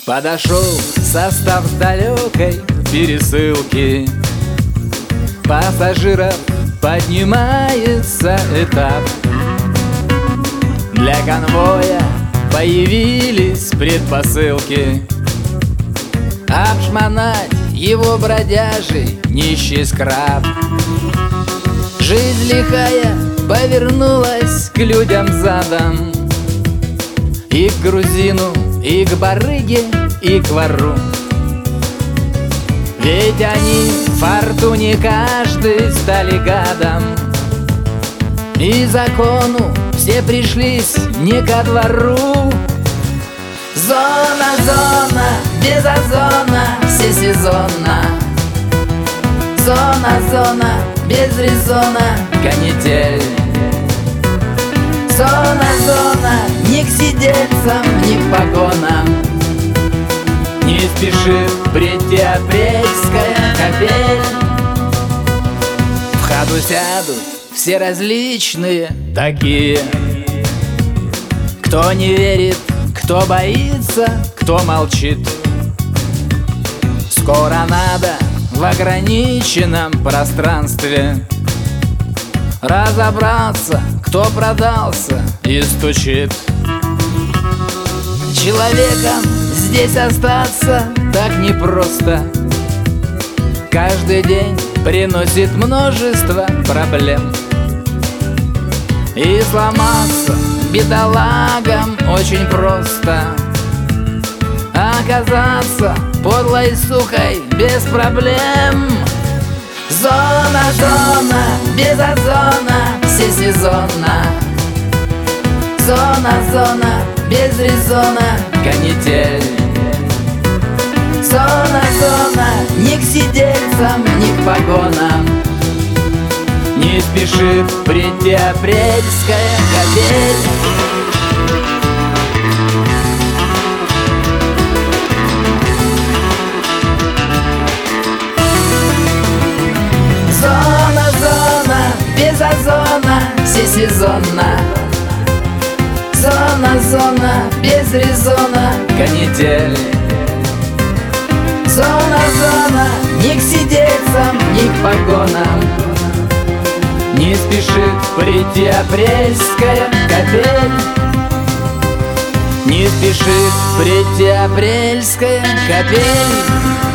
Подошел состав далекой пересылки, пассажиров поднимается этап. Для конвоя появились предпосылки обшмонать его бродяжий нищий скраб. Жизнь лихая повернулась к людям задом, и к грузину, и к барыге, и к вору. Ведь они в фортуне каждый стали гадом, и закону все пришлись не ко двору. Зона, зона, без озона, всесезонно. Зона, зона, без резона, канитель. Зона, зона, ни к сидельцам, ни к погонам. Не спешит прийти апрельская капель. В ходу сядут все различные такие, кто не верит, кто боится, кто молчит. Скоро надо в ограниченном пространстве разобраться, кто продался и стучит. Человеком здесь остаться так непросто. Каждый день приносит множество проблем, и сломаться бедолагам очень просто. Оказаться подлой сукой без проблем. Зона, зона, без озона, всесезонно. Зона, зона, без резона, канитель. Зона, зона, ни к сидельцам, ни к погонам. Не спешит прийти апрельская капель. Зона, зона, без озона, всесезонно. Зона, зона, без резона, канитель. Зона, зона, ни к сидельцам, ни к погонам. Не спешит прийти апрельская капель. Не спешит прийти апрельская капель.